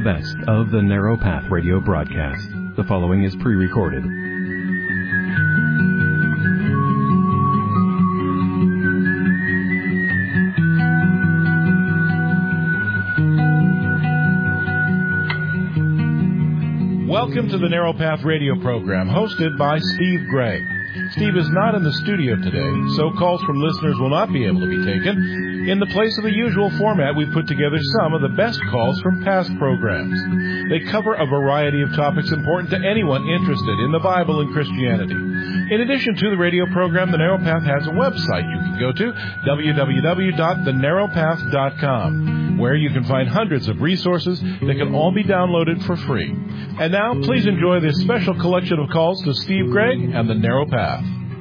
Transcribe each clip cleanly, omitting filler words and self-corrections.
best of the Narrow Path radio broadcast. The following is pre-recorded. Welcome to the Narrow Path radio program, hosted by Steve Gregg. Steve is not in the studio today, so calls from listeners will not be able to be taken. In the place of the usual format, we've put together some of the best calls from past programs. They cover a variety of topics important to anyone interested in the Bible and Christianity. In addition to the radio program, The Narrow Path has a website you can go to, www.thenarrowpath.com, where you can find hundreds of resources that can all be downloaded for free. And now, please enjoy this special collection of calls to Steve Gregg and The Narrow Path.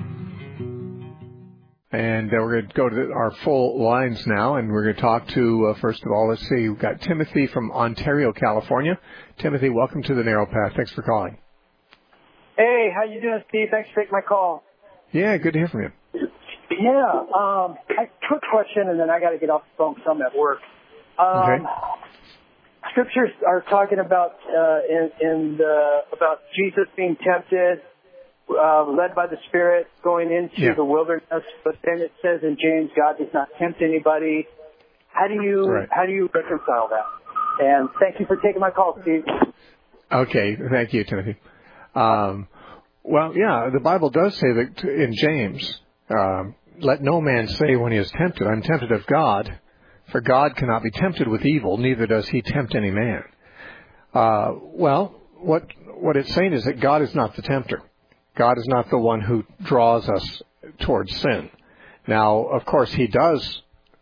And we're going to go to our full lines now, and we're going to talk to, first of all, let's see, we've got Timothy from Ontario, California. Timothy, welcome to The Narrow Path. Thanks for calling. Hey, how you doing, Steve? Thanks for taking my call. Yeah, good to hear from you. Yeah, quick question, and then I got to get off the phone because I'm at work. Okay. Scriptures are talking about about Jesus being tempted, led by the Spirit, going into the wilderness. But then it says in James, God does not tempt anybody. How do you reconcile that? And thank you for taking my call, Steve. Okay, thank you, Timothy. Well, yeah, the Bible does say that in James, let no man say when he is tempted, I'm tempted of God. For God cannot be tempted with evil, neither does he tempt any man. Well, what it's saying is that God is not the tempter. God is not the one who draws us towards sin. Now, of course, he does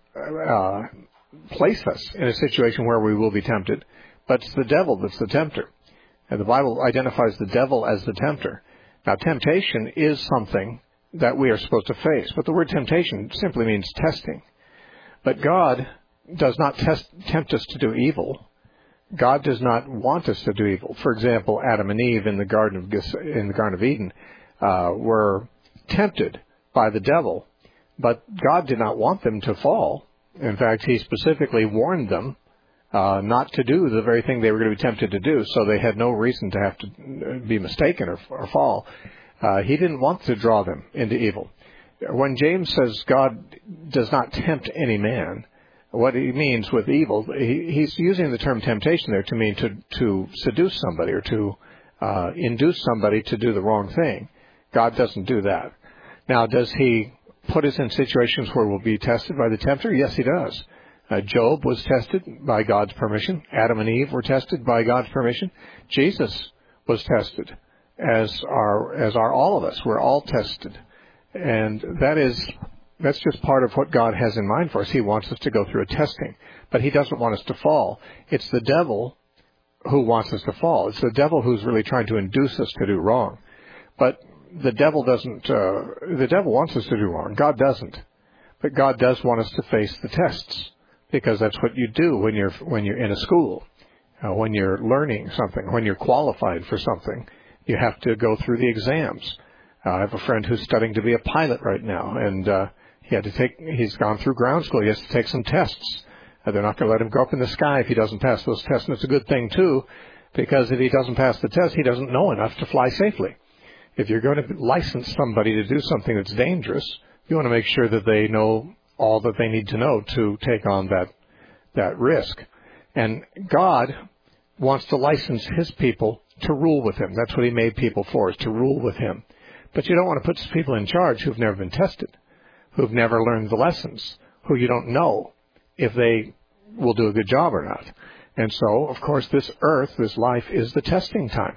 place us in a situation where we will be tempted, but it's the devil that's the tempter. And the Bible identifies the devil as the tempter. Now, temptation is something that we are supposed to face, but the word temptation simply means testing. But God does not tempt us to do evil. God does not want us to do evil. For example, Adam and Eve in the Garden of Eden were tempted by the devil, but God did not want them to fall. In fact, he specifically warned them not to do the very thing they were going to be tempted to do, so they had no reason to have to be mistaken or fall. He didn't want to draw them into evil. When James says God does not tempt any man, what he means with evil, he's using the term temptation there to mean to seduce somebody or to induce somebody to do the wrong thing. God doesn't do that. Now, does he put us in situations where we'll be tested by the tempter? Yes, he does. Job was tested by God's permission. Adam and Eve were tested by God's permission. Jesus was tested, as are all of us. We're all tested. And that's just part of what God has in mind for us. He wants us to go through a testing, but he doesn't want us to fall. It's the devil who wants us to fall. It's the devil who's really trying to induce us to do wrong. But the devil doesn't. The devil wants us to do wrong. God doesn't. But God does want us to face the tests, because that's what you do when you're in a school, when you're learning something, when you're qualified for something. You have to go through the exams. I have a friend who's studying to be a pilot right now, and he's gone through ground school. He has to take some tests. They're not going to let him go up in the sky if he doesn't pass those tests, and it's a good thing, too, because if he doesn't pass the test, he doesn't know enough to fly safely. If you're going to license somebody to do something that's dangerous, you want to make sure that they know all that they need to know to take on that risk. And God wants to license his people to rule with him. That's what he made people for, is to rule with him. But you don't want to put people in charge who've never been tested, who've never learned the lessons, who you don't know if they will do a good job or not. And so, of course, this earth, this life, is the testing time.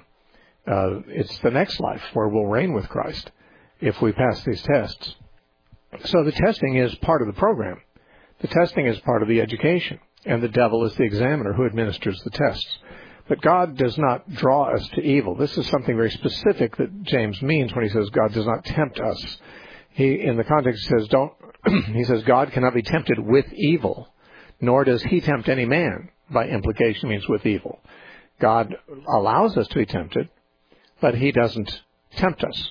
It's the next life where we'll reign with Christ if we pass these tests. So the testing is part of the program. The testing is part of the education, and the devil is the examiner who administers the tests. But God does not draw us to evil. This is something very specific that James means when he says God does not tempt us. In the context, says he says God cannot be tempted with evil, nor does he tempt any man. By implication, means with evil. God allows us to be tempted, but he doesn't tempt us.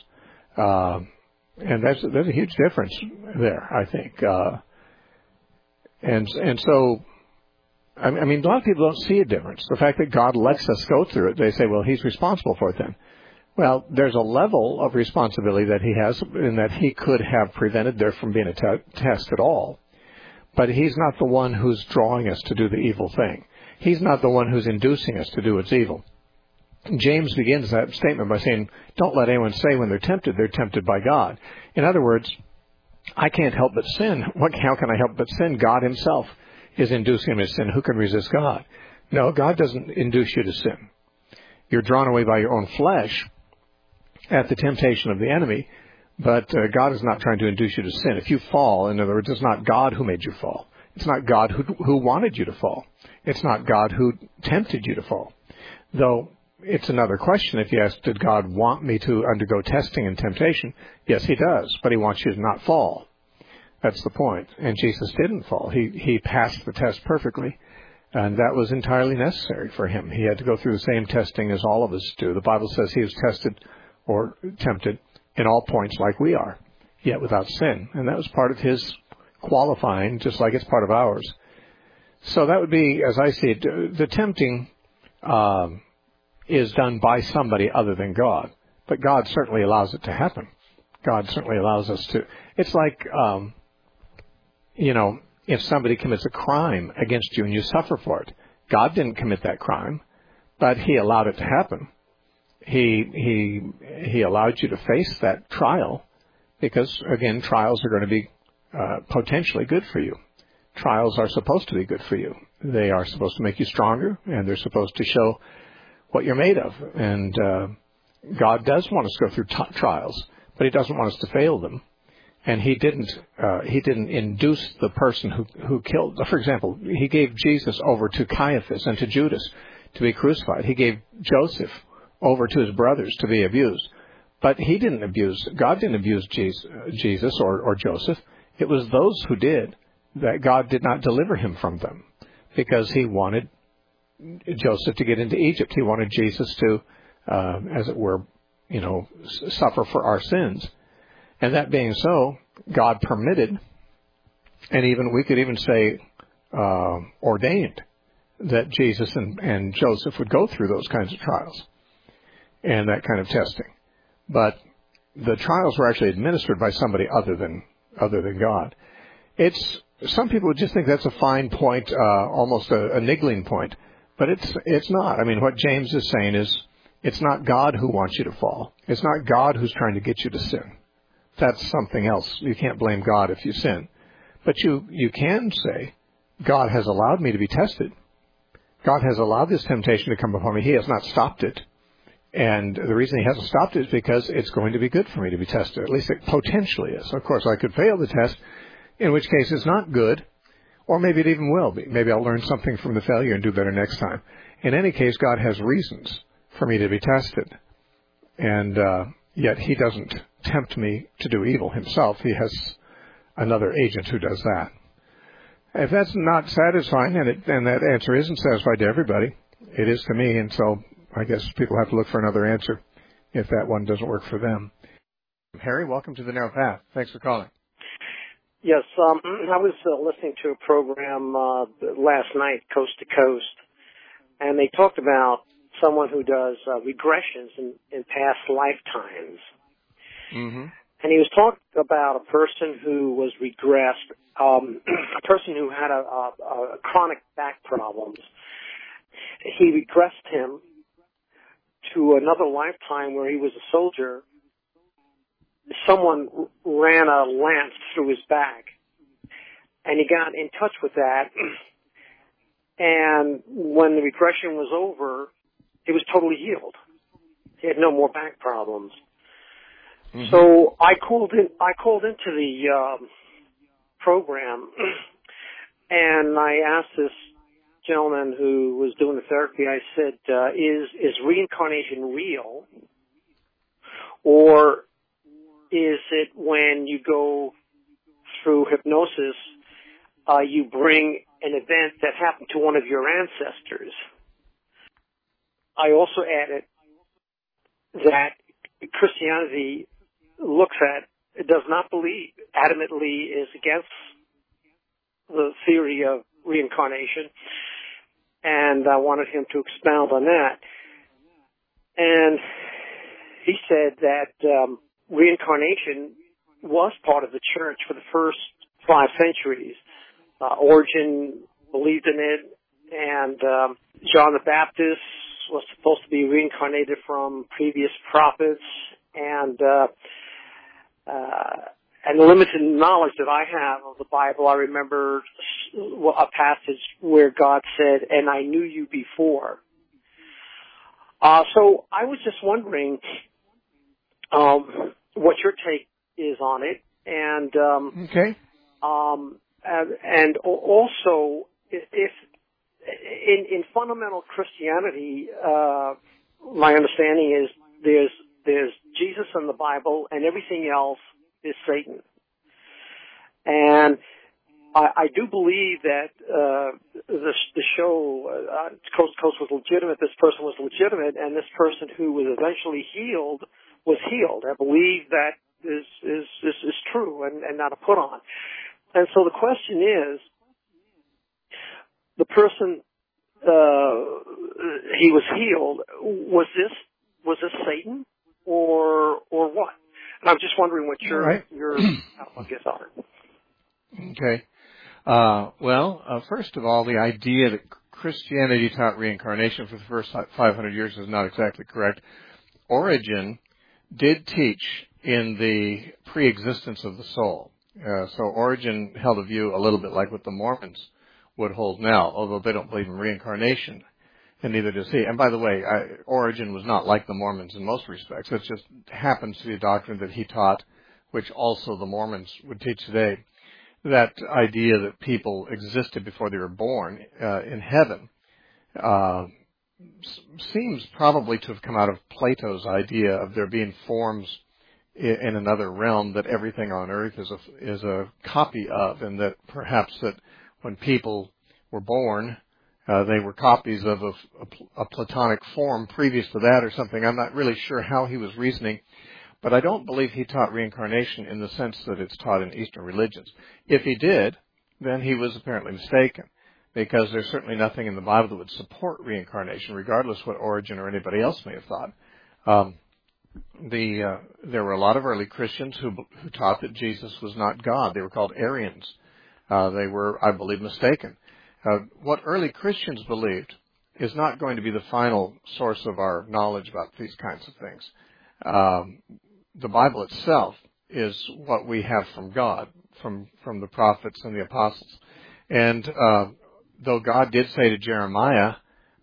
And there's a huge difference there, I think. And so I mean, a lot of people don't see a difference. The fact that God lets us go through it, they say, well, he's responsible for it then. Well, there's a level of responsibility that he has in that he could have prevented there from being a test at all. But he's not the one who's drawing us to do the evil thing. He's not the one who's inducing us to do what's evil. James begins that statement by saying, don't let anyone say when they're tempted by God. In other words, I can't help but sin. How can I help but sin? God himself is inducing him to sin. Who can resist God? No, God doesn't induce you to sin. You're drawn away by your own flesh at the temptation of the enemy, but God is not trying to induce you to sin. If you fall, in other words, it's not God who made you fall. It's not God who wanted you to fall. It's not God who tempted you to fall. Though it's another question if you ask, did God want me to undergo testing and temptation? Yes, he does, but he wants you to not fall. That's the point. And Jesus didn't fall. He passed the test perfectly, and that was entirely necessary for him. He had to go through the same testing as all of us do. The Bible says he was tested or tempted in all points like we are, yet without sin. And that was part of his qualifying, just like it's part of ours. So that would be, as I see it, the tempting is done by somebody other than God. But God certainly allows it to happen. God certainly allows us to. It's like, if somebody commits a crime against you and you suffer for it. God didn't commit that crime, but he allowed it to happen. He allowed you to face that trial because, again, trials are going to be potentially good for you. Trials are supposed to be good for you. They are supposed to make you stronger, and they're supposed to show what you're made of. And God does want us to go through trials, but he doesn't want us to fail them. And he didn't induce the person who killed. For example, he gave Jesus over to Caiaphas and to Judas to be crucified. He gave Joseph over to his brothers to be abused. But God didn't abuse Jesus or Joseph. It was those who did, that God did not deliver him from them, because he wanted Joseph to get into Egypt. He wanted Jesus to, as it were, suffer for our sins. And that being so, God permitted, and we could even say ordained, that Jesus and Joseph would go through those kinds of trials and that kind of testing. But the trials were actually administered by somebody other than God. Some people would just think that's a fine point, almost a niggling point, but it's not. I mean, what James is saying is, it's not God who wants you to fall. It's not God who's trying to get you to sin. That's something else. You can't blame God if you sin. But you can say, God has allowed me to be tested. God has allowed this temptation to come upon me. He has not stopped it. And the reason he hasn't stopped it is because it's going to be good for me to be tested. At least it potentially is. Of course, I could fail the test, in which case it's not good, or maybe it even will be. Maybe I'll learn something from the failure and do better next time. In any case, God has reasons for me to be tested. And yet he doesn't tempt me to do evil himself. He has another agent who does that. If that's not satisfying, and that answer isn't satisfied to everybody, it is to me, and so I guess people have to look for another answer if that one doesn't work for them. Harry, welcome to the Narrow Path. Thanks for calling. Yes, I was listening to a program last night, Coast to Coast, and they talked about someone who does regressions in past lifetimes. Mm-hmm. And he was talking about a person who was regressed, a person who had a chronic back problems. He regressed him to another lifetime where he was a soldier. Someone ran a lance through his back, and he got in touch with that. And when the regression was over, he was totally healed. He had no more back problems. Mm-hmm. So I called into the program, and I asked this gentleman who was doing the therapy, I said, is reincarnation real, or is it when you go through hypnosis, you bring an event that happened to one of your ancestors? I also added that Christianity does not believe, adamantly is against the theory of reincarnation. and I wanted him to expound on that. And he said that reincarnation was part of the church for the first 5 centuries. Origen believed in it, and John the Baptist was supposed to be reincarnated from previous prophets, and the limited knowledge that I have of the Bible, I remember a passage where God said, "And I knew you before." So I was just wondering what your take is on it, and okay. And also, if in fundamental Christianity, my understanding is there's Jesus in the Bible, and everything else is Satan. And I do believe that the show Coast to Coast was legitimate. This person was legitimate, and this person who was eventually healed was healed. I believe that is true and not a put on. And so the question is, the person he was healed, was this Satan or what? And I'm just wondering what your outlook is on it. Okay. First of all, the idea that Christianity taught reincarnation for the first 500 years is not exactly correct. Origen did teach in the pre-existence of the soul. So Origen held a view a little bit like what the Mormons would hold now, although they don't believe in reincarnation, and neither does he. And by the way, Origen was not like the Mormons in most respects. It just happens to be a doctrine that he taught, which also the Mormons would teach today. That idea that people existed before they were born in heaven seems probably to have come out of Plato's idea of there being forms in another realm that everything on earth is a copy of, and that perhaps that when people were born, they were copies of a Platonic form previous to that or something. I'm not really sure how he was reasoning, but I don't believe he taught reincarnation in the sense that it's taught in Eastern religions. If he did, then he was apparently mistaken, because there's certainly nothing in the Bible that would support reincarnation, regardless what Origen or anybody else may have thought. There were a lot of early Christians who taught that Jesus was not God. They were called Arians. They were, I believe, mistaken. What early Christians believed is not going to be the final source of our knowledge about these kinds of things. The Bible itself is what we have from God, from the prophets and the apostles. And though God did say to Jeremiah,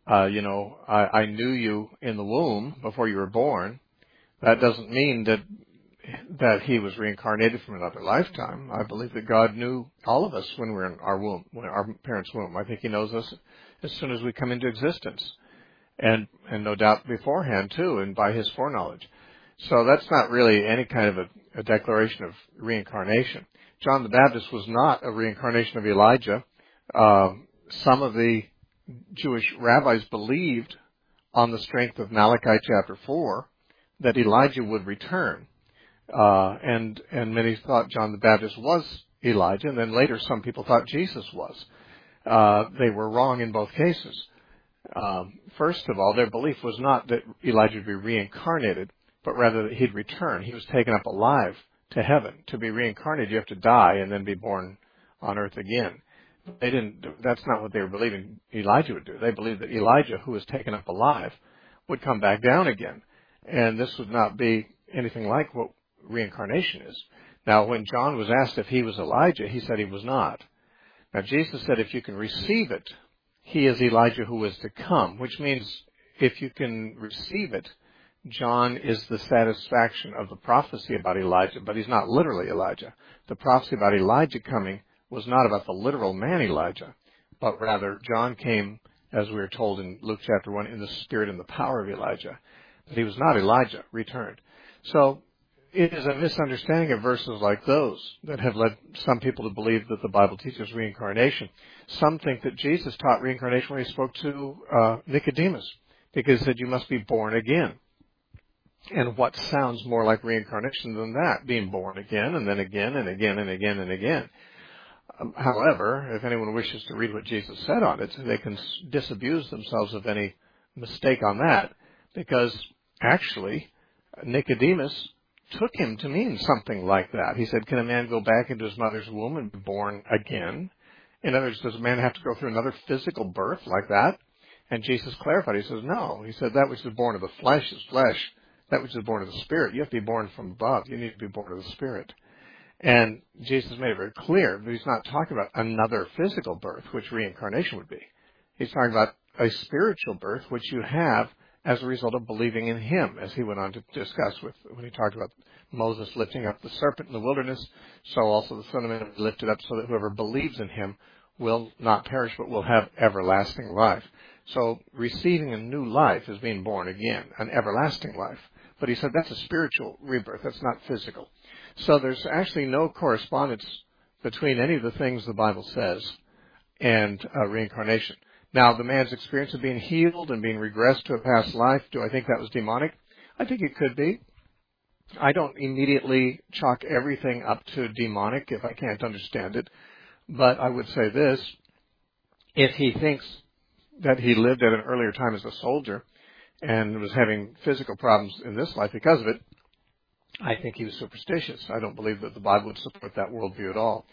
I knew you in the womb before you were born, that doesn't mean that he was reincarnated from another lifetime. I believe that God knew all of us when we were in our womb, when our parents' womb. I think he knows us as soon as we come into existence, and no doubt beforehand too, and by his foreknowledge. So that's not really any kind of a declaration of reincarnation. John the Baptist was not a reincarnation of Elijah. Some of the Jewish rabbis believed, on the strength of Malachi chapter 4, that Elijah would return. And many thought John the Baptist was Elijah, and then later some people thought Jesus was. They were wrong in both cases. First of all, their belief was not that Elijah would be reincarnated, but rather that he'd return. He was taken up alive to heaven. To be reincarnated, you have to die and then be born on earth again. That's not what they were believing Elijah would do. They believed that Elijah, who was taken up alive, would come back down again. And this would not be anything like what reincarnation is. Now, when John was asked if he was Elijah, he said he was not. Now, Jesus said if you can receive it, he is Elijah who is to come, which means if you can receive it, John is the satisfaction of the prophecy about Elijah, but he's not literally Elijah. The prophecy about Elijah coming was not about the literal man Elijah, but rather John came, as we are told in Luke chapter 1, in the spirit and the power of Elijah. But he was not Elijah returned. So it is a misunderstanding of verses like those that have led some people to believe that the Bible teaches reincarnation. Some think that Jesus taught reincarnation when he spoke to Nicodemus, because he said you must be born again. And what sounds more like reincarnation than that, being born again and then again and again and again and again. However, if anyone wishes to read what Jesus said on it, they can disabuse themselves of any mistake on that, because actually Nicodemus took him to mean something like that. He said, can a man go back into his mother's womb and be born again? In other words, does a man have to go through another physical birth like that? And Jesus clarified. He says, no. He said, that which is born of the flesh is flesh. That which is born of the Spirit, you have to be born from above. You need to be born of the Spirit. And Jesus made it very clear that he's not talking about another physical birth, which reincarnation would be. He's talking about a spiritual birth, which you have as a result of believing in him, as he went on to discuss when he talked about Moses lifting up the serpent in the wilderness. So also the Son of Man will be lifted up so that whoever believes in him will not perish but will have everlasting life. So receiving a new life is being born again, an everlasting life. But he said that's a spiritual rebirth. That's not physical. So there's actually no correspondence between any of the things the Bible says and reincarnation. Now, the man's experience of being healed and being regressed to a past life, do I think that was demonic? I think it could be. I don't immediately chalk everything up to demonic if I can't understand it. But I would say this, if he thinks that he lived at an earlier time as a soldier and was having physical problems in this life because of it, I think he was superstitious. I don't believe that the Bible would support that worldview at all.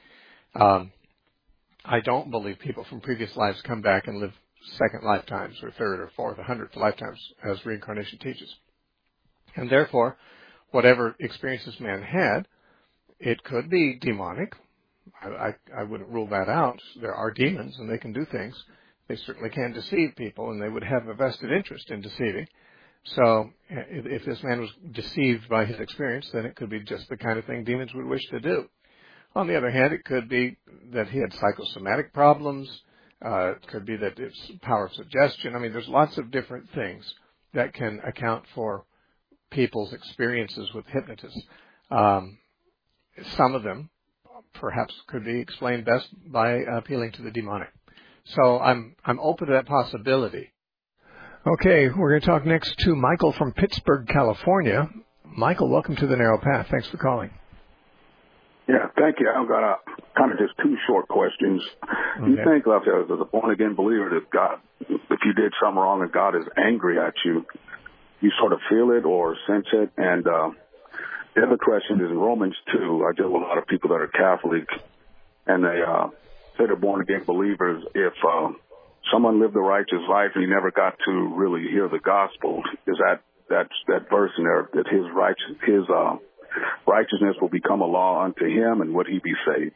I don't believe people from previous lives come back and live second lifetimes or third or fourth or 100th lifetimes as reincarnation teaches. And therefore, whatever experiences man had, it could be demonic. I wouldn't rule that out. There are demons and they can do things. They certainly can deceive people, and they would have a vested interest in deceiving. So if this man was deceived by his experience, then it could be just the kind of thing demons would wish to do. On the other hand, it could be that he had psychosomatic problems. It could be that it's power of suggestion. I mean, there's lots of different things that can account for people's experiences with hypnotists. Some of them perhaps could be explained best by appealing to the demonic. So I'm open to that possibility. Okay, we're going to talk next to Michael from Pittsburgh, California. Michael, welcome to the Narrow Path. Thanks for calling. Yeah, thank you. I've got kind of just two short questions. Okay. Do you think, as a born-again believer, that God, if you did something wrong and God is angry at you, you sort of feel it or sense it? And the other question is in Romans 2, I deal with a lot of people that are Catholic, and they say they're born-again believers. If someone lived a righteous life and he never got to really hear the gospel, is that verse in there that his righteousness will become a law unto him, and would he be saved?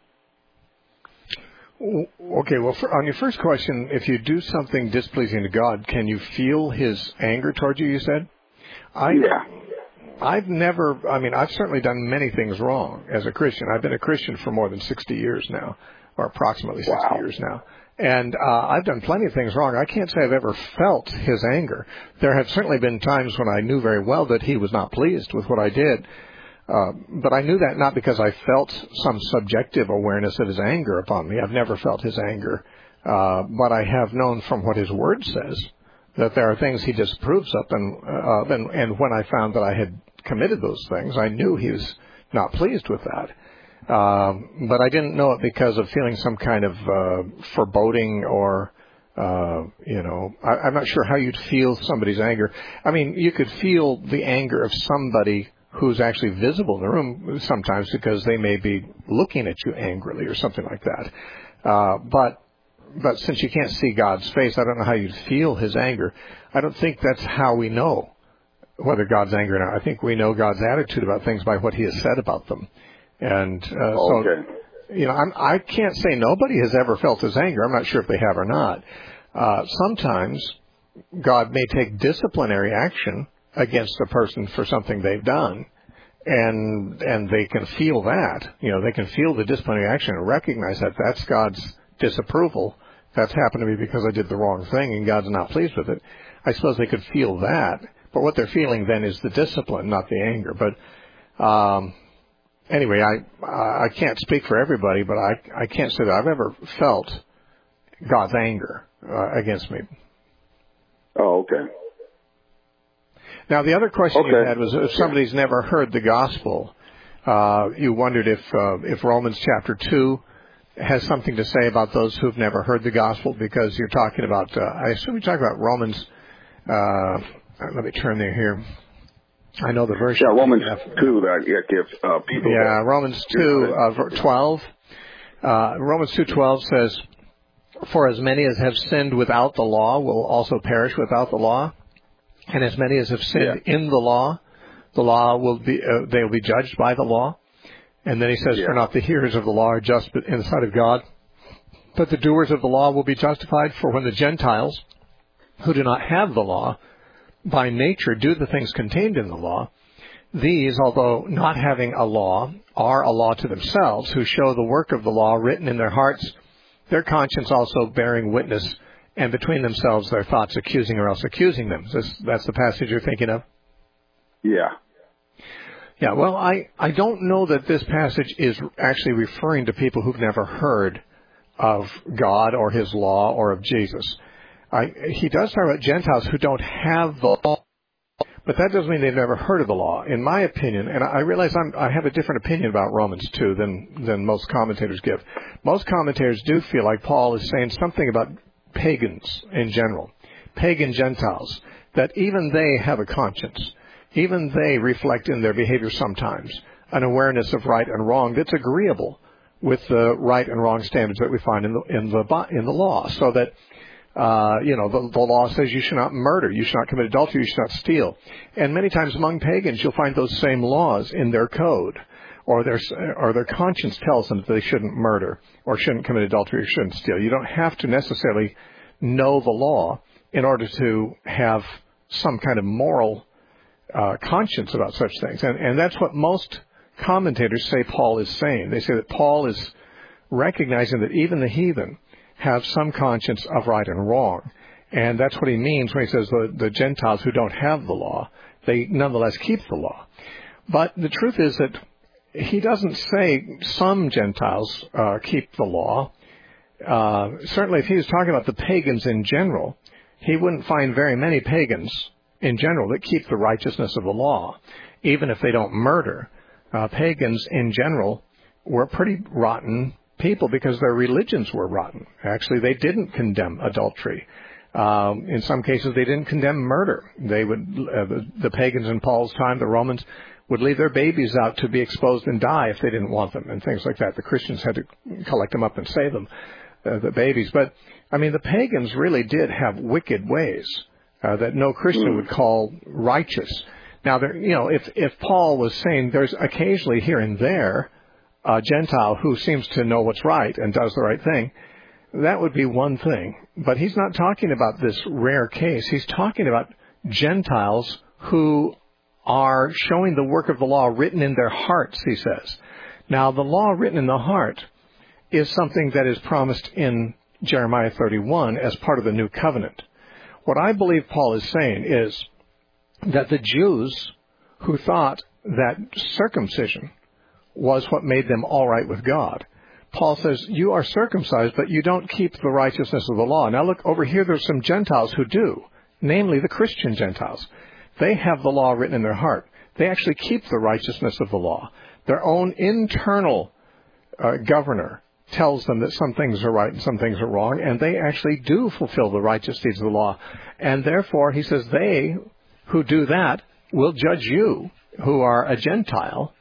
Okay, well, on your first question, if you do something displeasing to God, can you feel his anger toward you, you said? Yeah. I've certainly done many things wrong as a Christian. I've been a Christian for more than 60 years now, or approximately 60 years now. And I've done plenty of things wrong. I can't say I've ever felt his anger. There have certainly been times when I knew very well that he was not pleased with what I did. But I knew that not because I felt some subjective awareness of his anger upon me. I've never felt his anger. But I have known from what his word says that there are things he disapproves of. And when I found that I had committed those things, I knew he was not pleased with that. But I didn't know it because of feeling some kind of foreboding or, I'm not sure how you'd feel somebody's anger. I mean, you could feel the anger of somebody who's actually visible in the room sometimes because they may be looking at you angrily or something like that. But since you can't see God's face, I don't know how you'd feel his anger. I don't think that's how we know whether God's angry or not. I think we know God's attitude about things by what he has said about them. And so, I can't say nobody has ever felt his anger. I'm not sure if they have or not. Sometimes God may take disciplinary action against a person for something they've done, and they can feel that. They can feel the disciplinary action and recognize that that's God's disapproval. That's happened to me because I did the wrong thing and God's not pleased with it. I suppose they could feel that, but what they're feeling then is the discipline, not the anger. But anyway, I can't speak for everybody, but I can't say that I've ever felt God's anger against me. Oh, okay. Now, the other question you had was if somebody's never heard the gospel, you wondered if Romans chapter 2 has something to say about those who've never heard the gospel, because you're talking about, I assume you're talking about Romans, let me turn there here. I know the verse. Yeah, Romans 2 that gives people. Yeah, Romans 2:12. Romans 2:12 says, "For as many as have sinned without the law will also perish without the law, and as many as have sinned in the law will be they will be judged by the law." And then he says, "For not the hearers of the law are just in the sight of God, but the doers of the law will be justified. For when the Gentiles, who do not have the law, by nature do the things contained in the law, these, although not having a law, are a law to themselves, who show the work of the law written in their hearts, their conscience also bearing witness, and between themselves their thoughts accusing or else accusing them." That's the passage you're thinking of? Yeah. Yeah, well, I don't know that this passage is actually referring to people who've never heard of God or his law or of Jesus. He does talk about Gentiles who don't have the law, but that doesn't mean they've never heard of the law. In my opinion, and I realize I have a different opinion about Romans 2 than most commentators give. Most commentators do feel like Paul is saying something about pagans in general, pagan Gentiles, that even they have a conscience. Even they reflect in their behavior sometimes an awareness of right and wrong that's agreeable with the right and wrong standards that we find in the law. So that the law says you should not murder, you should not commit adultery, you should not steal. And many times among pagans, you'll find those same laws in their code, or their conscience tells them that they shouldn't murder, or shouldn't commit adultery, or shouldn't steal. You don't have to necessarily know the law in order to have some kind of moral conscience about such things. And that's what most commentators say Paul is saying. They say that Paul is recognizing that even the heathen have some conscience of right and wrong. And that's what he means when he says the Gentiles who don't have the law, they nonetheless keep the law. But the truth is that he doesn't say some Gentiles keep the law. Certainly if he was talking about the pagans in general, he wouldn't find very many pagans in general that keep the righteousness of the law, even if they don't murder. Pagans in general were pretty rotten people because their religions were rotten. Actually, they didn't condemn adultery. In some cases, they didn't condemn murder. They would, the pagans in Paul's time, the Romans, would leave their babies out to be exposed and die if they didn't want them, and things like that. The Christians had to collect them up and save them, the babies. But, I mean, the pagans really did have wicked ways that no Christian would call righteous. Now, if Paul was saying there's occasionally here and there a Gentile who seems to know what's right and does the right thing, that would be one thing. But he's not talking about this rare case. He's talking about Gentiles who are showing the work of the law written in their hearts, he says. Now, the law written in the heart is something that is promised in Jeremiah 31 as part of the new covenant. What I believe Paul is saying is that the Jews who thought that circumcision was what made them all right with God, Paul says, you are circumcised, but you don't keep the righteousness of the law. Now look, over here there's some Gentiles who do, namely the Christian Gentiles. They have the law written in their heart. They actually keep the righteousness of the law. Their own internal governor tells them that some things are right and some things are wrong, and they actually do fulfill the righteous deeds of the law. And therefore, he says, they who do that will judge you, who are a Gentile,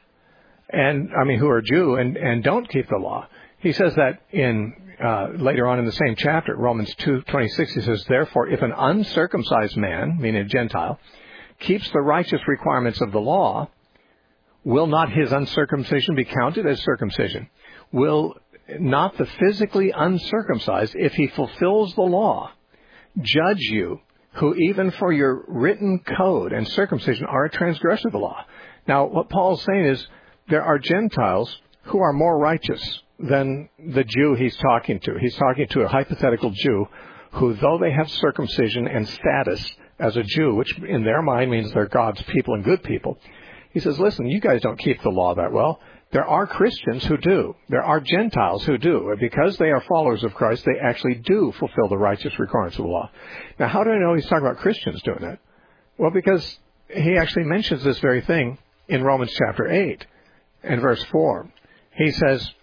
who are Jew and don't keep the law. He says that in later on in the same chapter, Romans 2:26, he says, therefore, if an uncircumcised man, meaning a Gentile, keeps the righteous requirements of the law, will not his uncircumcision be counted as circumcision? Will not the physically uncircumcised, if he fulfills the law, judge you, who even for your written code and circumcision are a transgressor of the law? Now, what Paul's saying is there are Gentiles who are more righteous than the Jew he's talking to. He's talking to a hypothetical Jew who, though they have circumcision and status as a Jew, which in their mind means they're God's people and good people, he says, listen, you guys don't keep the law that well. There are Christians who do. There are Gentiles who do. And because they are followers of Christ, they actually do fulfill the righteous requirements of the law. Now, how do I know he's talking about Christians doing that? Well, because he actually mentions this very thing in Romans chapter 8 and verse 4. He says,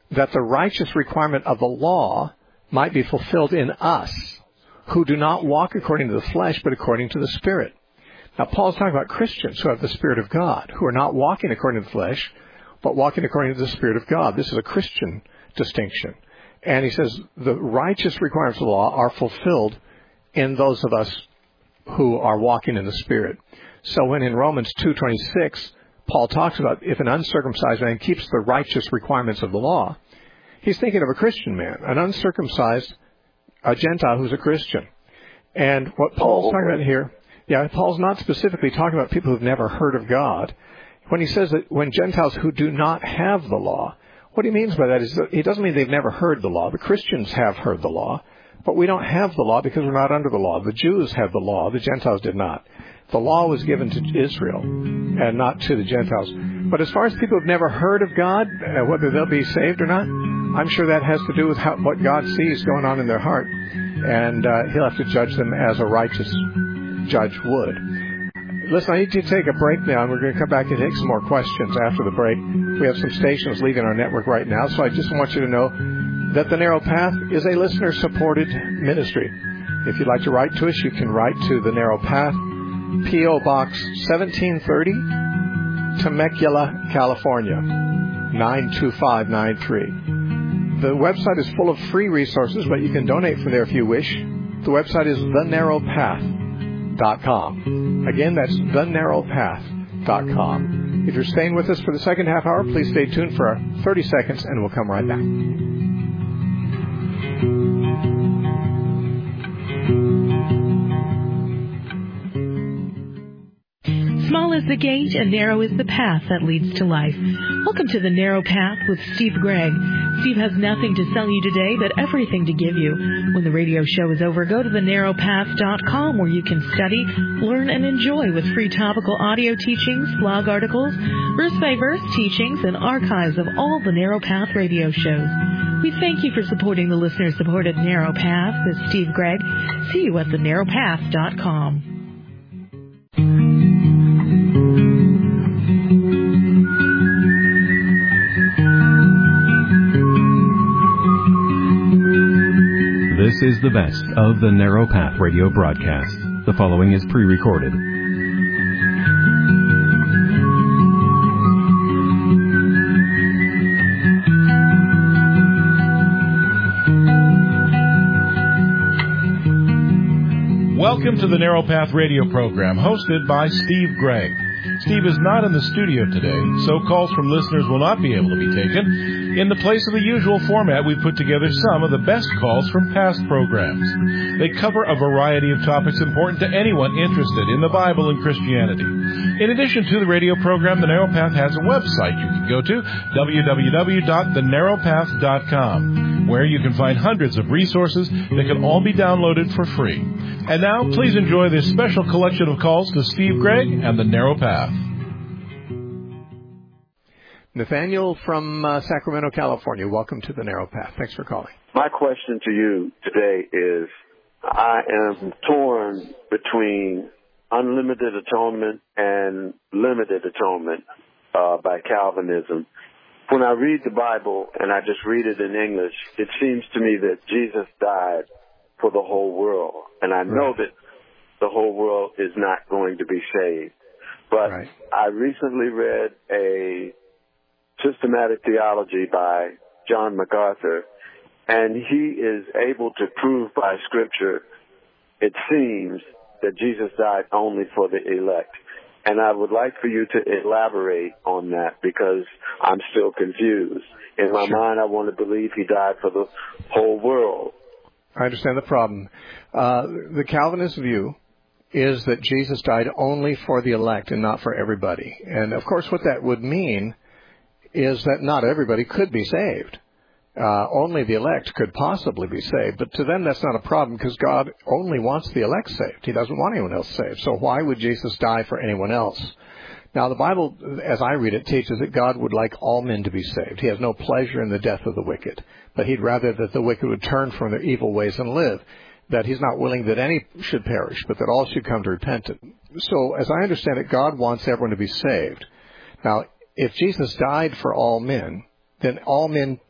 that the righteous requirement of the law might be fulfilled in us, who do not walk according to the flesh, but according to the Spirit. Now, Paul's talking about Christians who have the Spirit of God, who are not walking according to the flesh, but walking according to the Spirit of God. This is a Christian distinction. And he says the righteous requirements of the law are fulfilled in those of us who are walking in the Spirit. So when in Romans 2:26, Paul talks about if an uncircumcised man keeps the righteous requirements of the law, he's thinking of a Christian man, an uncircumcised, a Gentile who's a Christian. And what Paul's talking about here, Paul's not specifically talking about people who've never heard of God. When he says that when Gentiles who do not have the law, what he means by that is that he doesn't mean they've never heard the law. The Christians have heard the law, but we don't have the law because we're not under the law. The Jews had the law. The Gentiles did not. The law was given to Israel and not to the Gentiles. But as far as people who've never heard of God, whether they'll be saved or not, I'm sure that has to do with what God sees going on in their heart. And he'll have to judge them as a righteous judge would. Listen, I need to take a break now, and we're going to come back and take some more questions after the break. We have some stations leaving our network right now, so I just want you to know that The Narrow Path is a listener-supported ministry. If you'd like to write to us, you can write to The Narrow Path, P.O. Box 1730, Temecula, California, 92593. The website is full of free resources, but you can donate from there if you wish. The website is thenarrowpath.com. Again, that's thenarrowpath.com. If you're staying with us for the second half hour, please stay tuned for 30 seconds, and we'll come right back. Small is the gate and narrow is the path that leads to life. Welcome to The Narrow Path with Steve Gregg. Steve has nothing to sell you today, but everything to give you. When the radio show is over, go to thenarrowpath.com where you can study, learn, and enjoy with free topical audio teachings, blog articles, verse-by-verse teachings, and archives of all the Narrow Path radio shows. We thank you for supporting the listener-supported Narrow Path with Steve Gregg. See you at thenarrowpath.com. This is the best of the Narrow Path radio broadcast. The following is pre-recorded. Welcome to the Narrow Path radio program, hosted by Steve Gregg. Steve is not in the studio today, so calls from listeners will not be able to be taken. In the place of the usual format, we've put together some of the best calls from past programs. They cover a variety of topics important to anyone interested in the Bible and Christianity. In addition to the radio program, The Narrow Path has a website you can go to, www.thenarrowpath.com, where you can find hundreds of resources that can all be downloaded for free. And now, please enjoy this special collection of calls to Steve Gregg and The Narrow Path. Nathaniel from Sacramento, California. Welcome to The Narrow Path. Thanks for calling. My question to you today is, I am torn between unlimited atonement and limited atonement by Calvinism. When I read the Bible, and I just read it in English, it seems to me that Jesus died for the whole world. And I know that the whole world is not going to be saved. But I recently read a systematic theology by John MacArthur, and he is able to prove by Scripture, it seems, that Jesus died only for the elect. And I would like for you to elaborate on that because I'm still confused. In my mind, I want to believe he died for the whole world. I understand the problem. The Calvinist view is that Jesus died only for the elect and not for everybody. And, of course, what that would mean is that not everybody could be saved. Only the elect could possibly be saved. But to them, that's not a problem because God only wants the elect saved. He doesn't want anyone else saved. So why would Jesus die for anyone else? Now, the Bible, as I read it, teaches that God would like all men to be saved. He has no pleasure in the death of the wicked, but he'd rather that the wicked would turn from their evil ways and live, that he's not willing that any should perish, but that all should come to repentance. So, as I understand it, God wants everyone to be saved. Now, if Jesus died for all men, then all men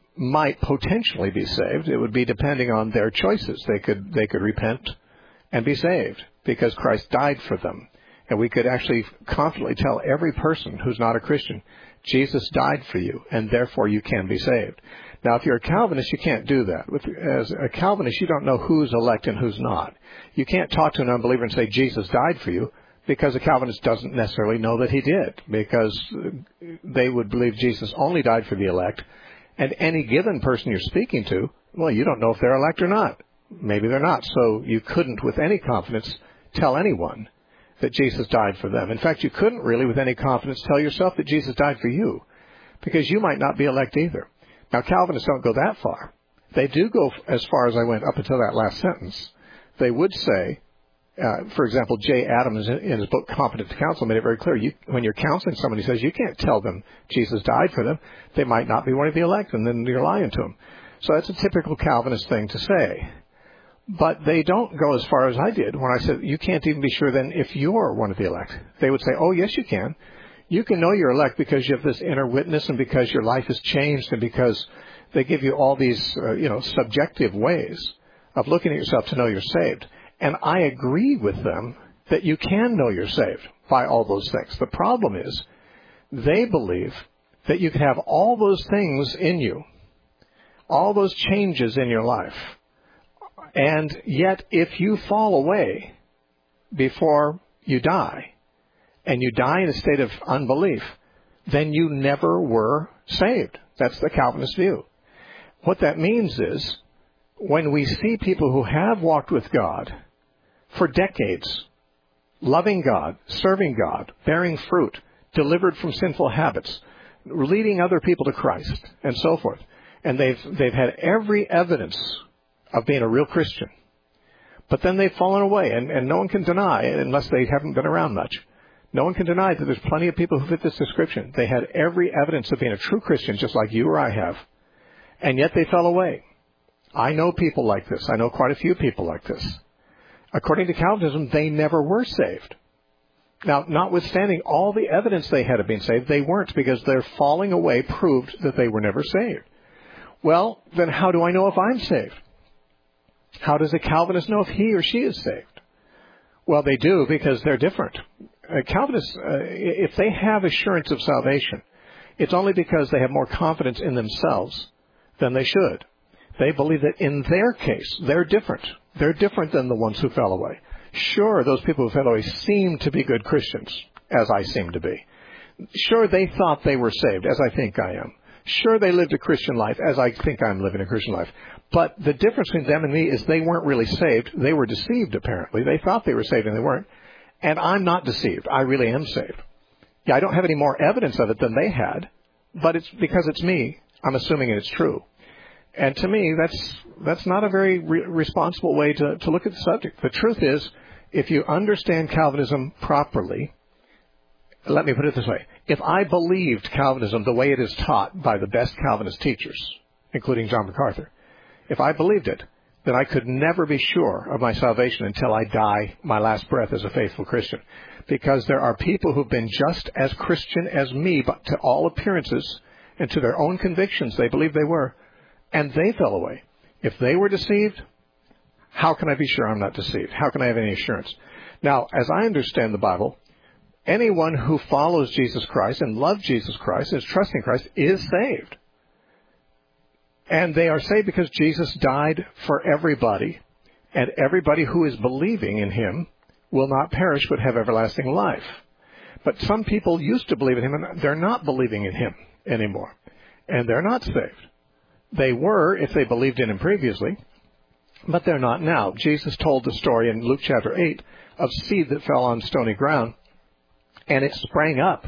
might potentially be saved. It would be depending on their choices. They could repent and be saved because Christ died for them. And we could actually confidently tell every person who's not a Christian, Jesus died for you, and therefore you can be saved. Now, if you're a Calvinist, you can't do that. As a Calvinist, you don't know who's elect and who's not. You can't talk to an unbeliever and say, Jesus died for you, because a Calvinist doesn't necessarily know that he did, because they would believe Jesus only died for the elect. And any given person you're speaking to, well, you don't know if they're elect or not. Maybe they're not. So you couldn't with any confidence tell anyone that Jesus died for them. In fact, you couldn't really with any confidence tell yourself that Jesus died for you, because you might not be elect either. Now, Calvinists don't go that far. They do go as far as I went up until that last sentence. They would say, for example, Jay Adams in his book Competent Counsel made it very clear. When you're counseling somebody, he says you can't tell them Jesus died for them. They might not be one of the elect, and then you're lying to them. So that's a typical Calvinist thing to say. But they don't go as far as I did when I said you can't even be sure then if you're one of the elect. They would say, oh, yes, you can. You can know you're elect because you have this inner witness and because your life has changed and because they give you all these, subjective ways of looking at yourself to know you're saved. And I agree with them that you can know you're saved by all those things. The problem is they believe that you can have all those things in you, all those changes in your life, and yet if you fall away before you die, and you die in a state of unbelief, then you never were saved. That's the Calvinist view. What that means is, when we see people who have walked with God for decades, loving God, serving God, bearing fruit, delivered from sinful habits, leading other people to Christ, and so forth, and they've had every evidence of being a real Christian, but then they've fallen away, and no one can deny, unless they haven't been around much, no one can deny that there's plenty of people who fit this description. They had every evidence of being a true Christian, just like you or I have, and yet they fell away. I know people like this. I know quite a few people like this. According to Calvinism, they never were saved. Now, notwithstanding all the evidence they had of being saved, they weren't, because their falling away proved that they were never saved. Well, then how do I know if I'm saved? How does a Calvinist know if he or she is saved? Well, they do, because they're different. Calvinists, if they have assurance of salvation, it's only because they have more confidence in themselves than they should. They believe that in their case, they're different. They're different than the ones who fell away. Sure, those people who fell away seem to be good Christians, as I seem to be. Sure, they thought they were saved, as I think I am. Sure, they lived a Christian life, as I think I'm living a Christian life. But the difference between them and me is they weren't really saved. They were deceived, apparently. They thought they were saved, and they weren't. And I'm not deceived. I really am saved. Yeah, I don't have any more evidence of it than they had, but it's because it's me. I'm assuming it's true. And to me, that's not a very responsible way to look at the subject. The truth is, if you understand Calvinism properly, let me put it this way. If I believed Calvinism the way it is taught by the best Calvinist teachers, including John MacArthur, if I believed it, then I could never be sure of my salvation until I die my last breath as a faithful Christian. Because there are people who've been just as Christian as me, but to all appearances and to their own convictions, they believe they were, and they fell away. If they were deceived, how can I be sure I'm not deceived? How can I have any assurance? Now, as I understand the Bible, anyone who follows Jesus Christ and loves Jesus Christ and is trusting Christ is saved. And they are saved because Jesus died for everybody, and everybody who is believing in him will not perish but have everlasting life. But some people used to believe in him, and they're not believing in him anymore, and they're not saved. They were if they believed in him previously, but they're not now. Jesus told the story in Luke chapter 8 of seed that fell on stony ground, and it sprang up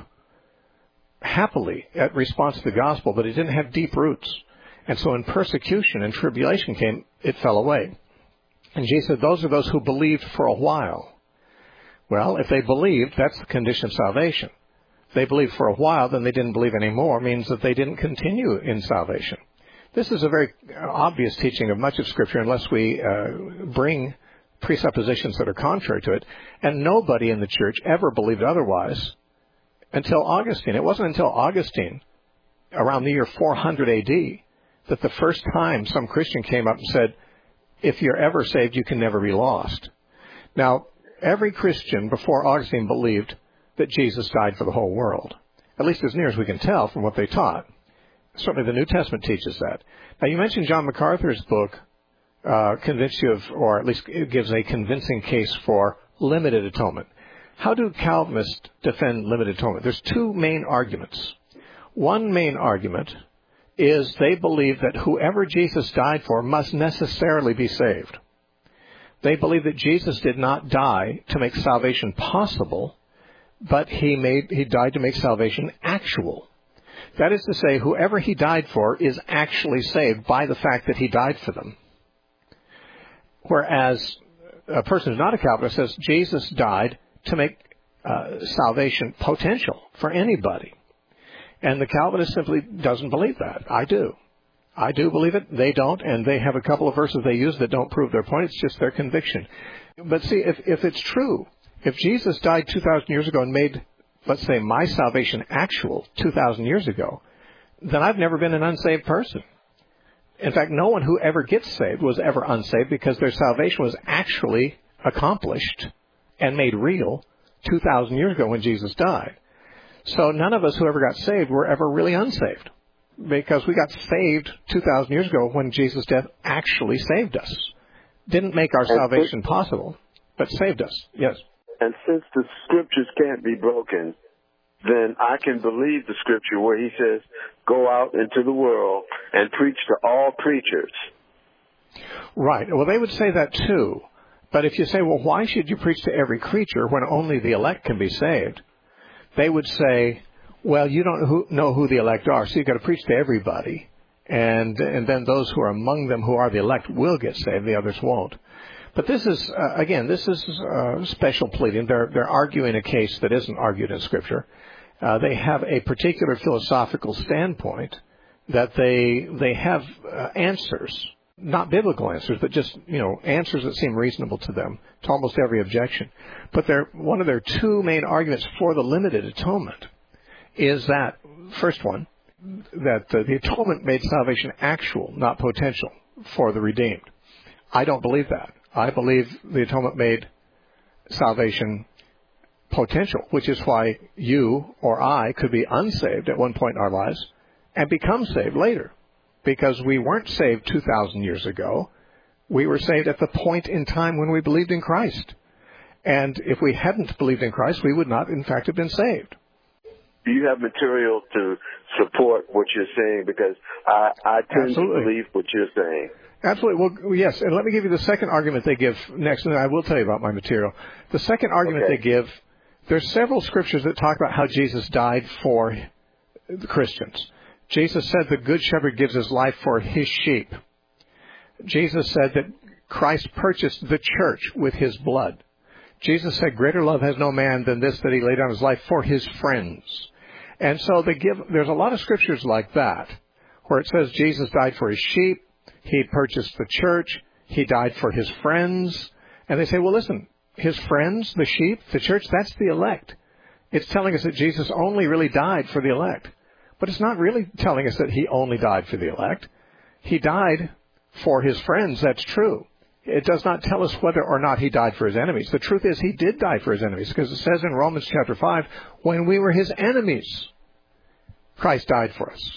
happily at response to the gospel, but it didn't have deep roots. And so when persecution and tribulation came, it fell away. And Jesus said, those are those who believed for a while. Well, if they believed, that's the condition of salvation. If they believed for a while, then they didn't believe anymore, means that they didn't continue in salvation. This is a very obvious teaching of much of Scripture unless we bring presuppositions that are contrary to it. And nobody in the church ever believed otherwise until Augustine. It wasn't until Augustine, around the year 400 A.D., that the first time some Christian came up and said, if you're ever saved, you can never be lost. Now, every Christian before Augustine believed that Jesus died for the whole world, at least as near as we can tell from what they taught. Certainly the New Testament teaches that. Now, you mentioned John MacArthur's book convinced you of, or at least it gives a convincing case for limited atonement. How do Calvinists defend limited atonement? There's two main arguments. One main argument is they believe that whoever Jesus died for must necessarily be saved. They believe that Jesus did not die to make salvation possible, but he died to make salvation actual. That is to say, whoever he died for is actually saved by the fact that he died for them. Whereas a person who's not a Calvinist says Jesus died to make salvation potential for anybody. And the Calvinist simply doesn't believe that. I do. I do believe it. They don't, and they have a couple of verses they use that don't prove their point. It's just their conviction. But see, if it's true, if Jesus died 2,000 years ago and made, let's say, my salvation actual 2,000 years ago, then I've never been an unsaved person. In fact, no one who ever gets saved was ever unsaved because their salvation was actually accomplished and made real 2,000 years ago when Jesus died. So none of us who ever got saved were ever really unsaved because we got saved 2,000 years ago when Jesus' death actually saved us. Didn't make our salvation possible, but saved us. Yes. And since the scriptures can't be broken, then I can believe the scripture where he says, go out into the world and preach to all creatures. Right. Well, they would say that too. But if you say, well, why should you preach to every creature when only the elect can be saved? They would say, well, you don't know who the elect are, so you've got to preach to everybody. And then those who are among them who are the elect will get saved, the others won't. But this is, again, this is special pleading. They're arguing a case that isn't argued in Scripture. They have a particular philosophical standpoint that they have answers, not biblical answers, but just, answers that seem reasonable to them to almost every objection. But one of their two main arguments for the limited atonement is that, first one, that the atonement made salvation actual, not potential, for the redeemed. I don't believe that. I believe the atonement made salvation potential, which is why you or I could be unsaved at one point in our lives and become saved later. Because we weren't saved 2,000 years ago. We were saved at the point in time when we believed in Christ. And if we hadn't believed in Christ, we would not, in fact, have been saved. Do you have material to support what you're saying? Because I tend to believe what you're saying. Absolutely. Well, yes. And let me give you the second argument they give next, and I will tell you about my material. The second argument they give, there's several scriptures that talk about how Jesus died for the Christians. Jesus said the Good Shepherd gives his life for his sheep. Jesus said that Christ purchased the church with his blood. Jesus said, greater love has no man than this, that he laid down his life for his friends. And so there's a lot of scriptures like that, where it says Jesus died for his sheep, he purchased the church, he died for his friends. And they say, well, listen, his friends, the sheep, the church, that's the elect. It's telling us that Jesus only really died for the elect. But it's not really telling us that he only died for the elect. He died for his friends, that's true. It does not tell us whether or not he died for his enemies. The truth is he did die for his enemies, because it says in Romans chapter 5, when we were his enemies, Christ died for us.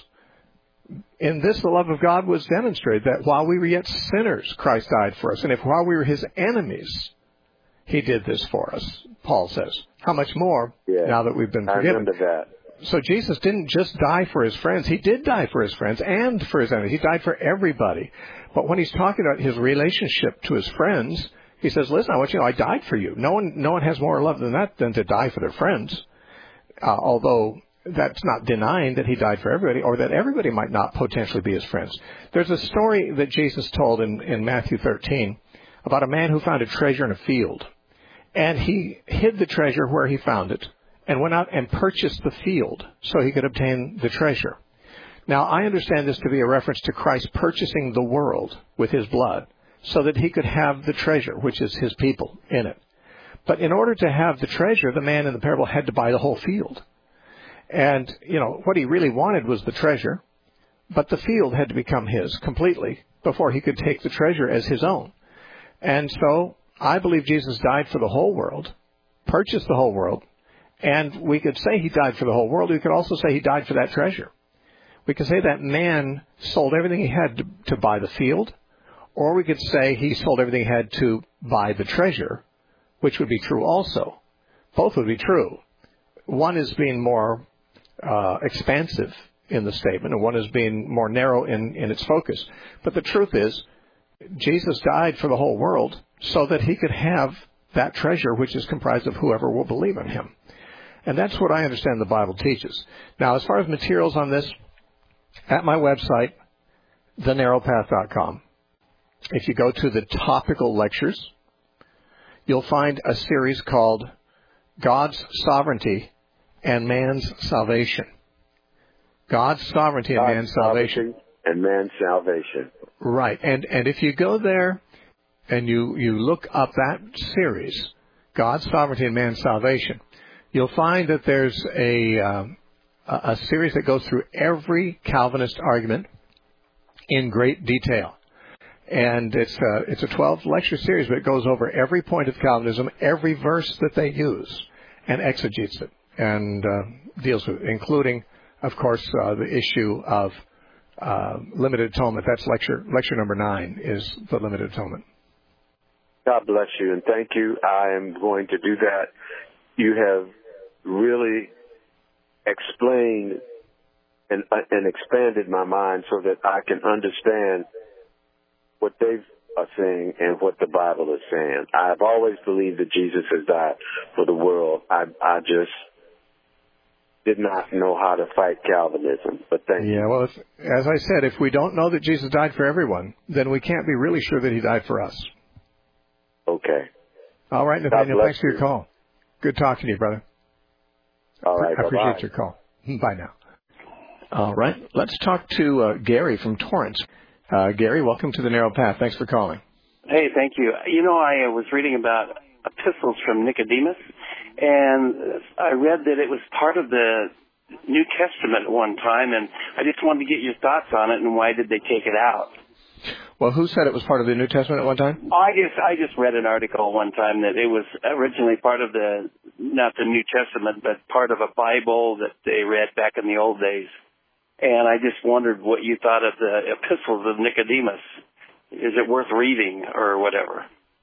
In this, the love of God was demonstrated, that while we were yet sinners, Christ died for us. And if while we were his enemies, he did this for us, Paul says. How much more now that we've been forgiven? I remember that. So Jesus didn't just die for his friends. He did die for his friends and for his enemies. He died for everybody. But when he's talking about his relationship to his friends, he says, listen, I want you to know I died for you. No one has more love than that, than to die for their friends. Although that's not denying that he died for everybody, or that everybody might not potentially be his friends. There's a story that Jesus told in Matthew 13 about a man who found a treasure in a field. And he hid the treasure where he found it, and went out and purchased the field so he could obtain the treasure. Now, I understand this to be a reference to Christ purchasing the world with his blood so that he could have the treasure, which is his people, in it. But in order to have the treasure, the man in the parable had to buy the whole field. And, what he really wanted was the treasure, But the field had to become his completely before he could take the treasure as his own. And so I believe Jesus died for the whole world, purchased the whole world, and we could say he died for the whole world. We could also say he died for that treasure. We could say that man sold everything he had to buy the field, or we could say he sold everything he had to buy the treasure, which would be true also. Both would be true. One is being more expansive in the statement, and one is being more narrow in its focus. But the truth is, Jesus died for the whole world so that he could have that treasure, which is comprised of whoever will believe in him. And that's what I understand the Bible teaches. Now, as far as materials on this, at my website, thenarrowpath.com, if you go to the topical lectures, you'll find a series called God's Sovereignty and Man's Salvation. God's Sovereignty and Man's Salvation. And man's salvation. Right. And if you go there and you look up that series, God's Sovereignty and Man's Salvation, you'll find that there's a series that goes through every Calvinist argument in great detail. And it's a 12-lecture series, but it goes over every point of Calvinism, every verse that they use, and exegetes it and deals with it, including, of course, the issue of limited atonement. That's lecture number 9 is the limited atonement. God bless you, and thank you. I am going to do that. You have really explained and expanded my mind so that I can understand what they are saying and what the Bible is saying. I've always believed that Jesus has died for the world. I just did not know how to fight Calvinism, but thank you. Yeah, well, as I said, if we don't know that Jesus died for everyone, then we can't be really sure that he died for us. Okay. All right, Nathaniel, thanks for your call. Good talking to you, brother. All right, I appreciate your call. Bye now. All right, let's talk to Gary from Torrance. Gary, welcome to the Narrow Path. Thanks for calling. Hey, thank you. You know, I was reading about epistles from Nicodemus, and I read that it was part of the New Testament at one time, and I just wanted to get your thoughts on it, and why did they take it out? Well, who said it was part of the New Testament at one time? I just read an article one time that it was originally part of not the New Testament, but part of a Bible that they read back in the old days. And I just wondered what you thought of the epistles of Nicodemus. Is it worth reading or whatever?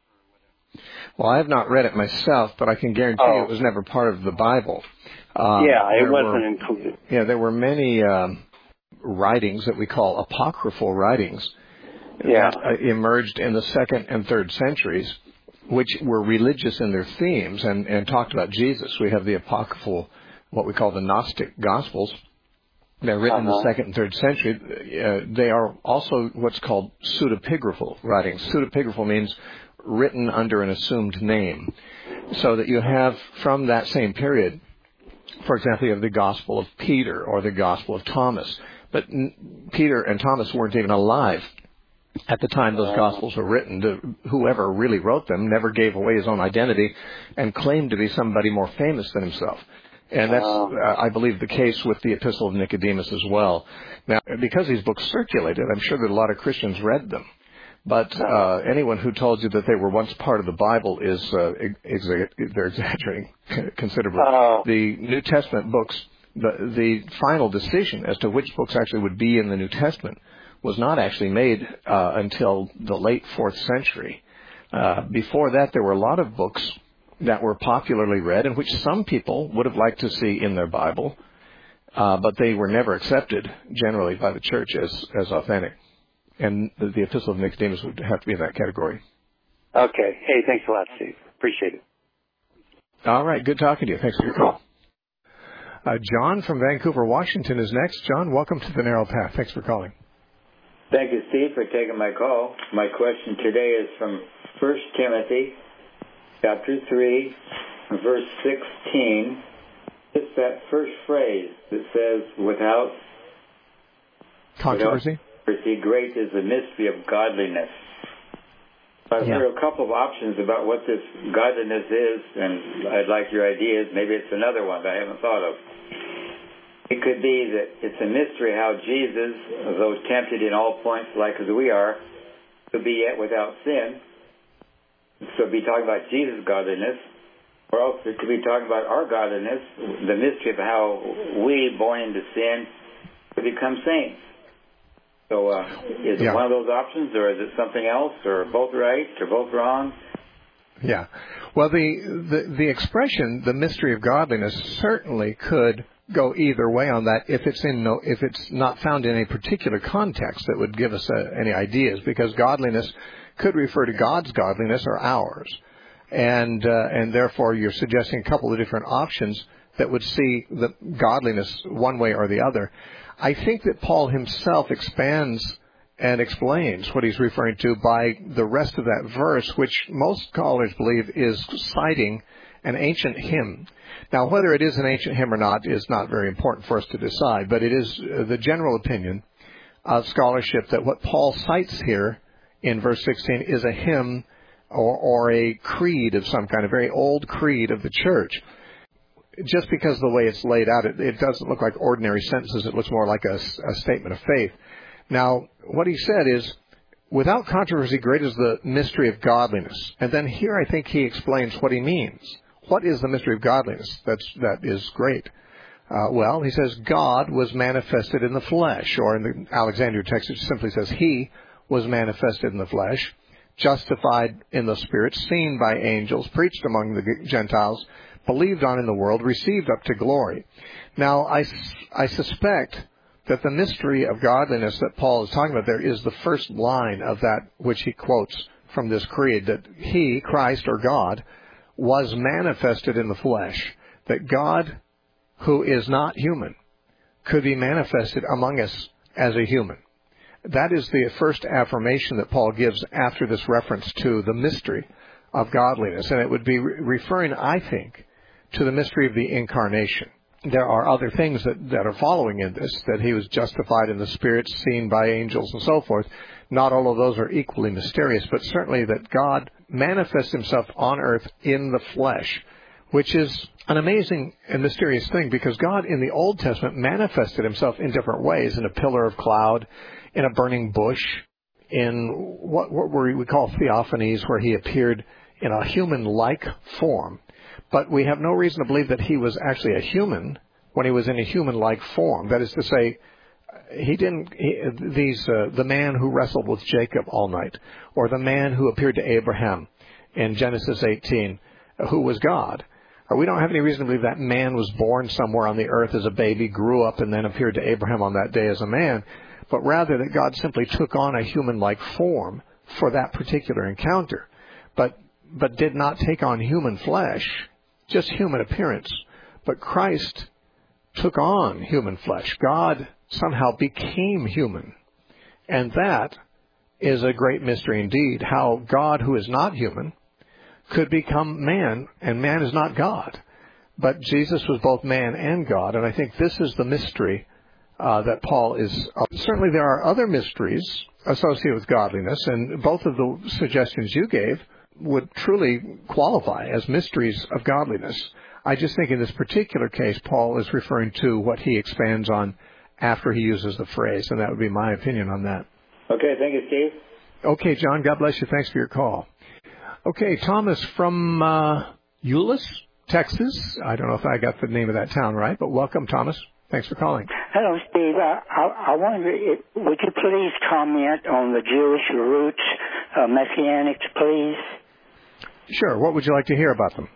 Well, I have not read it myself, but I can guarantee you it was never part of the Bible. It wasn't included. Yeah, there were many writings that we call apocryphal writings that emerged in the 2nd and 3rd centuries, which were religious in their themes and talked about Jesus. We have the apocryphal, what we call the Gnostic Gospels. They're written in the 2nd and 3rd century. They are also what's called pseudepigraphal writings. Pseudepigraphal means written under an assumed name. So that you have, from that same period, for example, you have the Gospel of Peter or the Gospel of Thomas. But Peter and Thomas weren't even alive at the time those Gospels were written. Whoever really wrote them never gave away his own identity and claimed to be somebody more famous than himself. And that's, I believe, the case with the Epistle of Nicodemus as well. Now, because these books circulated, I'm sure that a lot of Christians read them. But anyone who told you that they were once part of the Bible they're exaggerating considerably. The New Testament books, the final decision as to which books actually would be in the New Testament was not actually made until the late 4th century. Before that, there were a lot of books that were popularly read and which some people would have liked to see in their Bible, but they were never accepted generally by the church as authentic. And the Epistle of Nicodemus would have to be in that category. Okay. Hey, thanks a lot, Steve. Appreciate it. All right. Good talking to you. Thanks for your call. John from Vancouver, Washington is next. John, welcome to the Narrow Path. Thanks for calling. Thank you, Steve, for taking my call. My question today is from 1 Timothy chapter 3, verse 16. It's that first phrase that says, without controversy. Great is the mystery of godliness. I've heard a couple of options about what this godliness is, and I'd like your ideas. Maybe it's another one that I haven't thought of. it could be that it's a mystery how Jesus, though tempted in all points like as we are, could be yet without sin. So be talking about Jesus' godliness, or else it could be talking about our godliness, the mystery of how we, born into sin, could become saints. So is it one of those options, or is it something else, or both right, or both wrong? Yeah. Well, the expression, the mystery of godliness, certainly could go either way on that if it's not found in a particular context that would give us any ideas, because godliness could refer to God's godliness or ours. And therefore you're suggesting a couple of different options that would see the godliness one way or the other. I think that Paul himself expands and explains what he's referring to by the rest of that verse, which most scholars believe is citing an ancient hymn. Now, whether it is an ancient hymn or not is not very important for us to decide, but it is the general opinion of scholarship that what Paul cites here in verse 16 is a hymn or a creed of some kind, a very old creed of the church. Just because of the way it's laid out, it doesn't look like ordinary sentences. It looks more like a statement of faith. Now, what he said is, without controversy, great is the mystery of godliness. And then here I think he explains what he means. What is the mystery of godliness? That is great. Well, he says, God was manifested in the flesh, or in the Alexandria text it simply says, He was manifested in the flesh, justified in the Spirit, seen by angels, preached among the Gentiles, believed on in the world, received up to glory. Now, I suspect that the mystery of godliness that Paul is talking about there is the first line of that which he quotes from this creed, that He, Christ or God, was manifested in the flesh, that God, who is not human, could be manifested among us as a human. That is the first affirmation that Paul gives after this reference to the mystery of godliness, and it would be referring, I think, to the mystery of the incarnation. There are other things that are following in this, that He was justified in the Spirit, seen by angels, and so forth. Not all of those are equally mysterious, but certainly that God manifests Himself on earth in the flesh, which is an amazing and mysterious thing, because God in the Old Testament manifested Himself in different ways, in a pillar of cloud, in a burning bush, in what we call theophanies, where He appeared in a human-like form. But we have no reason to believe that He was actually a human when He was in a human-like form. That is to say, the man who wrestled with Jacob all night, or the man who appeared to Abraham in Genesis 18, who was God. We don't have any reason to believe that man was born somewhere on the earth as a baby, grew up, and then appeared to Abraham on that day as a man, but rather that God simply took on a human-like form for that particular encounter, but did not take on human flesh, just human appearance. But Christ took on human flesh. God somehow became human. And that is a great mystery indeed, how God, who is not human, could become man, and man is not God. But Jesus was both man and God, and I think this is the mystery that Paul is... Certainly there are other mysteries associated with godliness, and both of the suggestions you gave would truly qualify as mysteries of godliness. I just think in this particular case, Paul is referring to what he expands on after he uses the phrase, and that would be my opinion on that. Okay, thank you, Steve. Okay, John, God bless you. Thanks for your call. Okay, Thomas from Euless, Texas. I don't know if I got the name of that town right, but welcome, Thomas. Thanks for calling. Hello, Steve. I wonder, would you please comment on the Jewish roots, Messianics, please? Sure. What would you like to hear about them?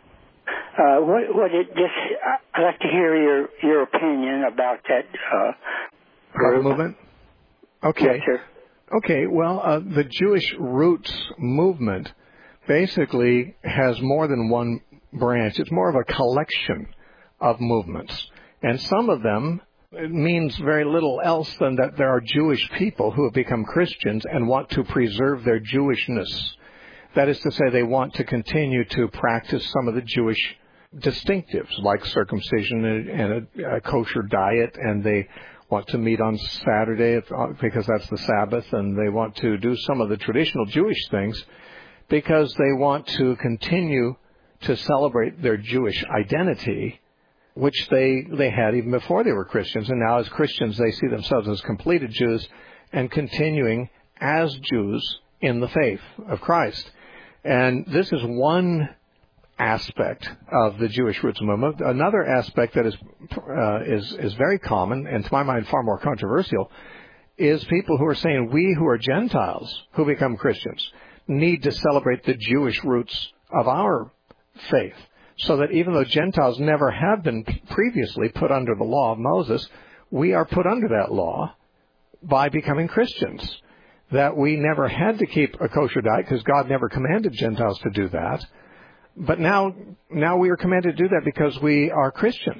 I'd like to hear your opinion about that group. Movement? Okay. Yes, sir. Okay, well, the Jewish roots movement basically has more than one branch. It's more of a collection of movements. And some of them, it means very little else than that there are Jewish people who have become Christians and want to preserve their Jewishness. That is to say, they want to continue to practice some of the Jewish distinctives, like circumcision and a kosher diet, and they want to meet on Saturday because that's the Sabbath, and they want to do some of the traditional Jewish things because they want to continue to celebrate their Jewish identity which they had even before they were Christians. And now as Christians, they see themselves as completed Jews and continuing as Jews in the faith of Christ. And this is one aspect of the Jewish roots movement. Another aspect that is very common, and to my mind far more controversial, is people who are saying we who are Gentiles who become Christians need to celebrate the Jewish roots of our faith, so that even though Gentiles never have been previously put under the law of Moses, we are put under that law by becoming Christians. That we never had to keep a kosher diet because God never commanded Gentiles to do that. But now we are commanded to do that because we are Christians.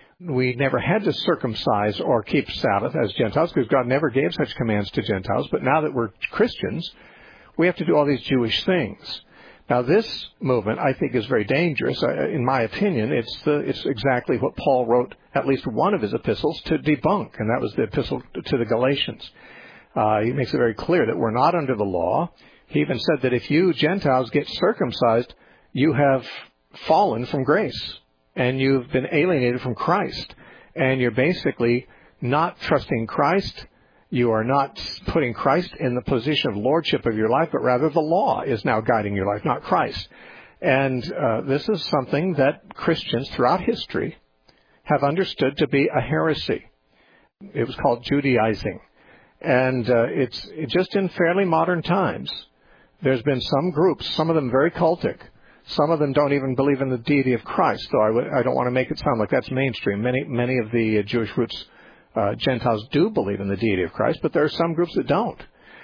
We never had to circumcise or keep Sabbath as Gentiles because God never gave such commands to Gentiles. But now that we're Christians, we have to do all these Jewish things. Now this movement, I think, is very dangerous. In my opinion, it's exactly what Paul wrote at least one of his epistles to debunk, and that was the epistle to the Galatians. He makes it very clear that we're not under the law. He even said that if you Gentiles get circumcised, you have fallen from grace, and you've been alienated from Christ, and you're basically not trusting Christ. You are not putting Christ in the position of lordship of your life, but rather the law is now guiding your life, not Christ. And this is something that Christians throughout history have understood to be a heresy. It was called Judaizing. And it's just in fairly modern times, there's been some groups, some of them very cultic. Some of them don't even believe in the deity of Christ, though I don't want to make it sound like that's mainstream. Many of the Jewish roots Gentiles do believe in the deity of Christ, but there are some groups that don't.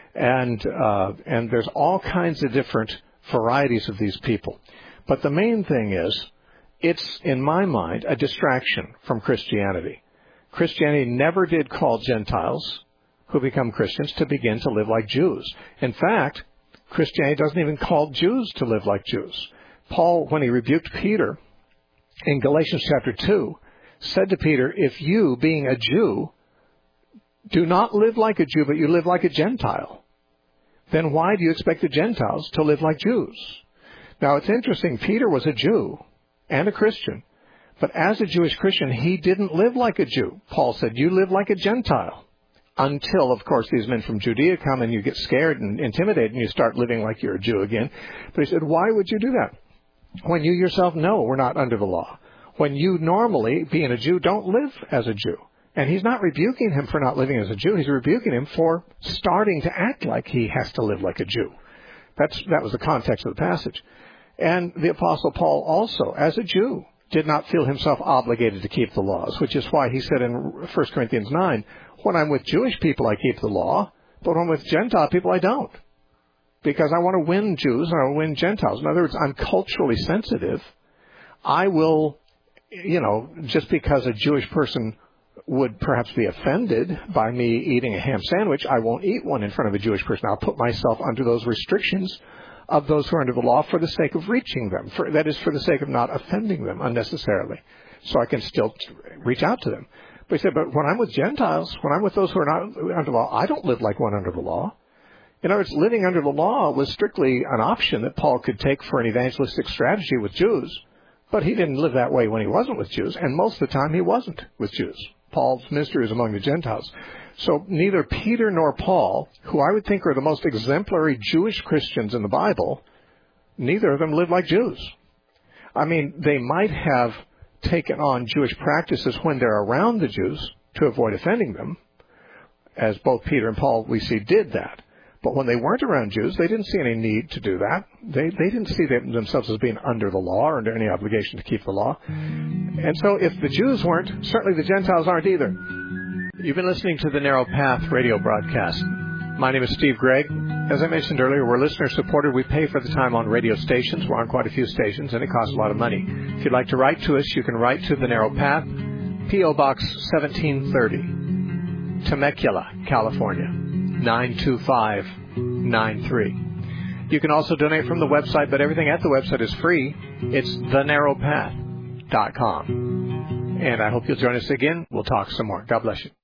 And there's all kinds of different varieties of these people. But the main thing is, it's, in my mind, a distraction from Christianity. Christianity never did call Gentiles who become Christians to begin to live like Jews. In fact, Christianity doesn't even call Jews to live like Jews. Paul, when he rebuked Peter in Galatians chapter 2, said to Peter, if you, being a Jew, do not live like a Jew, but you live like a Gentile, then why do you expect the Gentiles to live like Jews? Now, it's interesting. Peter was a Jew and a Christian, but as a Jewish Christian, he didn't live like a Jew. Paul said, you live like a Gentile. Until, of course, these men from Judea come and you get scared and intimidated and you start living like you're a Jew again. But he said, why would you do that when you yourself know we're not under the law? When you normally, being a Jew, don't live as a Jew. And he's not rebuking him for not living as a Jew. He's rebuking him for starting to act like he has to live like a Jew. That was the context of the passage. And the Apostle Paul also, as a Jew, did not feel himself obligated to keep the laws, which is why he said in 1 Corinthians 9, when I'm with Jewish people, I keep the law, but when I'm with Gentile people, I don't. Because I want to win Jews and I want to win Gentiles. In other words, I'm culturally sensitive. I will, just because a Jewish person would perhaps be offended by me eating a ham sandwich, I won't eat one in front of a Jewish person. I'll put myself under those restrictions of those who are under the law for the sake of reaching them. That is, for the sake of not offending them unnecessarily. So I can still reach out to them. But he said, but when I'm with Gentiles, when I'm with those who are not under the law, I don't live like one under the law. In other words, living under the law was strictly an option that Paul could take for an evangelistic strategy with Jews. But he didn't live that way when he wasn't with Jews. And most of the time he wasn't with Jews. Paul's ministry was among the Gentiles. So neither Peter nor Paul, who I would think are the most exemplary Jewish Christians in the Bible, neither of them lived like Jews. I mean, they might have taken on Jewish practices when they're around the Jews to avoid offending them, as both Peter and Paul, we see, did that. But when they weren't around Jews, they didn't see any need to do that. They didn't see themselves as being under the law or under any obligation to keep the law. And so if the Jews weren't, certainly the Gentiles aren't either. You've been listening to the Narrow Path radio broadcast. My name is Steve Gregg. As I mentioned earlier, we're listener-supported. We pay for the time on radio stations. We're on quite a few stations, and it costs a lot of money. If you'd like to write to us, you can write to the Narrow Path, P.O. Box 1730, Temecula, California, 92593. You can also donate from the website, but everything at the website is free. It's thenarrowpath.com. And I hope you'll join us again. We'll talk some more. God bless you.